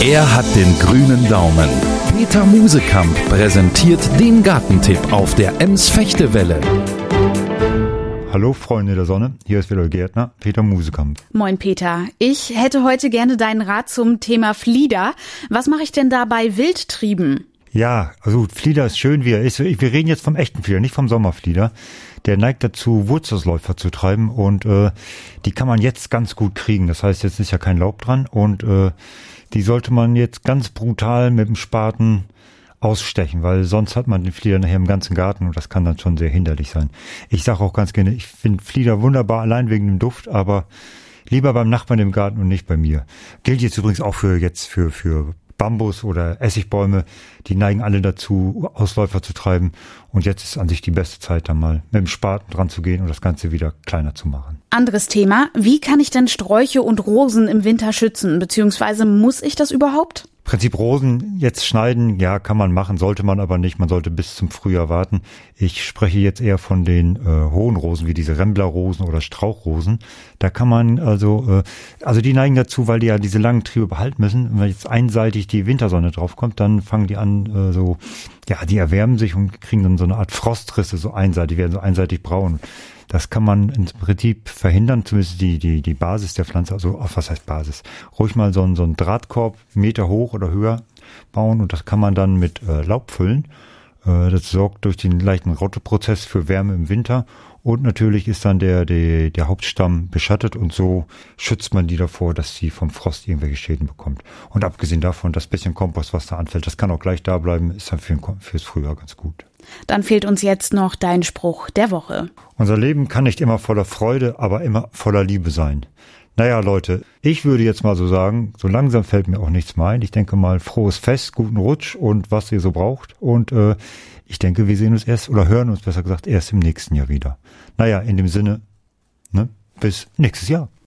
Er hat den grünen Daumen. Peter Musekamp präsentiert den Gartentipp auf der Ems-Fechtewelle. Hallo Freunde der Sonne, hier ist wieder der Gärtner Peter Musekamp. Moin Peter, ich hätte heute gerne deinen Rat zum Thema Flieder. Was mache ich denn da bei Wildtrieben? Ja, also Flieder ist schön, wie er ist. Wir reden jetzt vom echten Flieder, nicht vom Sommerflieder. Der neigt dazu, Wurzelsläufer zu treiben und die kann man jetzt ganz gut kriegen. Das heißt, jetzt ist ja kein Laub dran und die sollte man jetzt ganz brutal mit dem Spaten ausstechen, weil sonst hat man den Flieder nachher im ganzen Garten und das kann dann schon sehr hinderlich sein. Ich sage auch ganz gerne, ich finde Flieder wunderbar, allein wegen dem Duft, aber lieber beim Nachbarn im Garten und nicht bei mir. Gilt jetzt übrigens auch für Bambus oder Essigbäume, die neigen alle dazu, Ausläufer zu treiben. Und jetzt ist an sich die beste Zeit, da mal mit dem Spaten dran zu gehen und das Ganze wieder kleiner zu machen. Anderes Thema, wie kann ich denn Sträuche und Rosen im Winter schützen, beziehungsweise muss ich das überhaupt? Im Prinzip Rosen jetzt schneiden, ja, kann man machen, sollte man aber nicht. Man sollte bis zum Frühjahr warten. Ich spreche jetzt eher von den hohen Rosen, wie diese Remblerrosen oder Strauchrosen. Da kann man also die neigen dazu, weil die ja diese langen Triebe behalten müssen. Und wenn jetzt einseitig die Wintersonne draufkommt, dann fangen die an die erwärmen sich und kriegen dann so eine Art Frostrisse, so einseitig, werden so einseitig braun. Das kann man im Prinzip verhindern, zumindest die Basis der Pflanze, also was heißt Basis? Ruhig mal so einen Drahtkorb, Meter hoch oder höher bauen und das kann man dann mit Laub füllen. Das sorgt durch den leichten Rotteprozess für Wärme im Winter und natürlich ist dann der Hauptstamm beschattet und so schützt man die davor, dass sie vom Frost irgendwelche Schäden bekommt. Und abgesehen davon, das bisschen Kompost, was da anfällt, das kann auch gleich da bleiben, ist dann fürs Frühjahr ganz gut. Dann fehlt uns jetzt noch dein Spruch der Woche. Unser Leben kann nicht immer voller Freude, aber immer voller Liebe sein. Naja, Leute, ich würde jetzt mal so sagen, so langsam fällt mir auch nichts mehr ein. Ich denke mal, frohes Fest, guten Rutsch und was ihr so braucht. Und ich denke, wir sehen uns hören uns besser gesagt erst im nächsten Jahr wieder. Naja, in dem Sinne, bis nächstes Jahr.